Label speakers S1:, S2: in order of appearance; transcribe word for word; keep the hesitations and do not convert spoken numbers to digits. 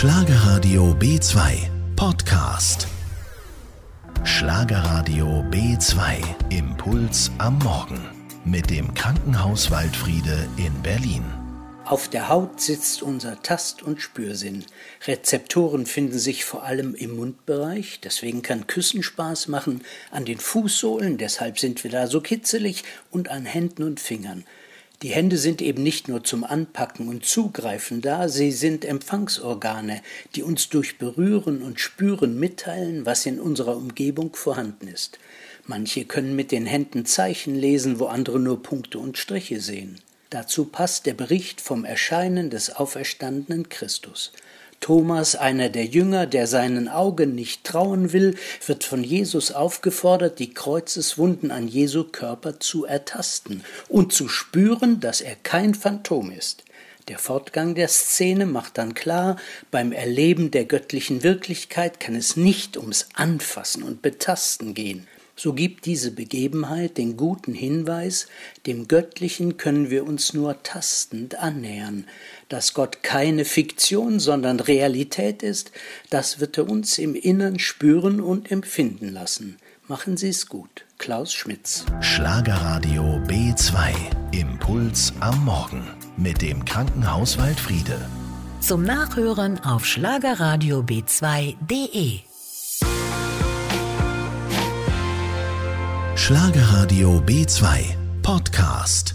S1: Schlagerradio B zwei Podcast. Schlagerradio B zwei Impuls am Morgen mit dem Krankenhaus Waldfriede in Berlin.
S2: Auf der Haut sitzt unser Tast- und Spürsinn. Rezeptoren finden sich vor allem im Mundbereich, deswegen kann Küssen Spaß machen, an den Fußsohlen, deshalb sind wir da so kitzelig, und an Händen und Fingern. Die Hände sind eben nicht nur zum Anpacken und Zugreifen da, sie sind Empfangsorgane, die uns durch Berühren und Spüren mitteilen, was in unserer Umgebung vorhanden ist. Manche können mit den Händen Zeichen lesen, wo andere nur Punkte und Striche sehen. Dazu passt der Bericht vom Erscheinen des auferstandenen Christus. Thomas, einer der Jünger, der seinen Augen nicht trauen will, wird von Jesus aufgefordert, die Kreuzeswunden an Jesu Körper zu ertasten und zu spüren, dass er kein Phantom ist. Der Fortgang der Szene macht dann klar, beim Erleben der göttlichen Wirklichkeit kann es nicht ums Anfassen und Betasten gehen. So gibt diese Begebenheit den guten Hinweis, dem Göttlichen können wir uns nur tastend annähern. Dass Gott keine Fiktion, sondern Realität ist, das wird er uns im Innern spüren und empfinden lassen. Machen Sie es gut. Klaus Schmitz.
S1: Schlagerradio B zwei Impuls am Morgen mit dem Krankenhaus Waldfriede.
S3: Zum Nachhören auf schlagerradio b zwei punkt de.
S1: Schlagerradio B zwei Podcast.